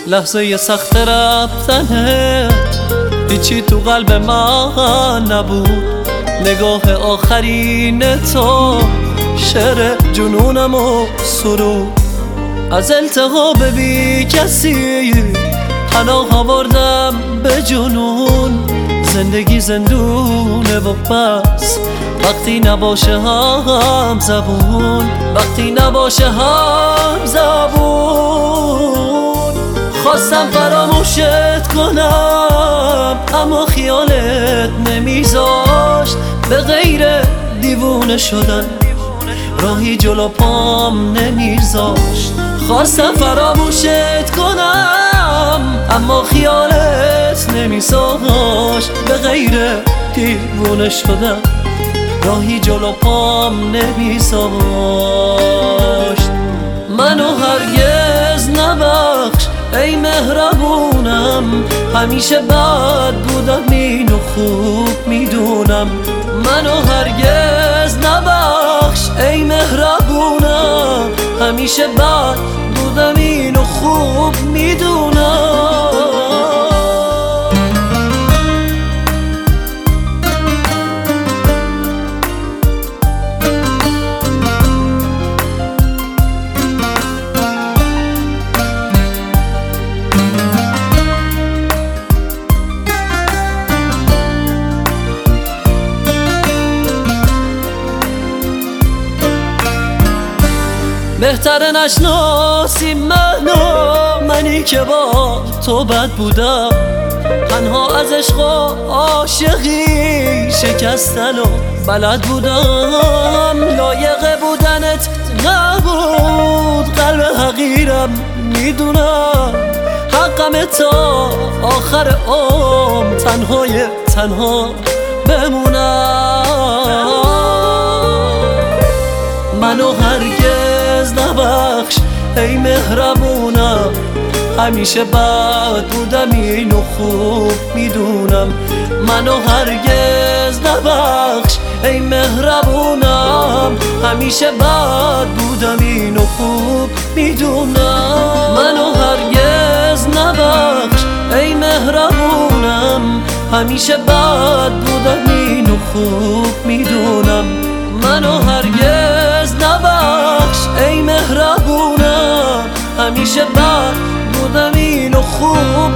لحظه سخت رفتنت هیچی تو قلب من نبود. نگاه آخرین تو شعر جنونم و سرود. از التهاب بی کسی پناه آوردم به جنون. زندگی زندونه و بس وقتی نباشه هم زبون، وقتی نباشه هم زبون. خواستم فراموشت کنم اما خیالت نمیذاشت. به غیر دیوونه شدن راهی جلو پام نمیذاشت. خواستم فراموشت کنم اما خیالت نمیذاشت. به غیر دیوونه شدن راهی جلو پام نمیذاشت. منو هرگز نبخش ای مهربونم، همیشه بد بودم اینو خوب میدونم. منو هرگز نبخش ای مهربونم، همیشه بد بودم اینو خوب میدونم. بهتره نشناسی منی که با تو بد بودم. تنها از عشق و عاشقی شکستن و بلد بودم. لایق بودنت نبود قلب حقیرم میدونم. حقم تا آخر عمر تنها بمونم. منو هرگز نبخش ای مهربونم، همیشه بد بودم اینو خوب میدونم. منو هرگز نبخش ای مهربونم، همیشه بد بودم اینو خوب میدونم. منو هرگز نبخش ای مهربونم، همیشه بد بودم اینو خوب میدونم. منو هرگز نبخش ای مهربونم، همیشه بد بودم اینو خوب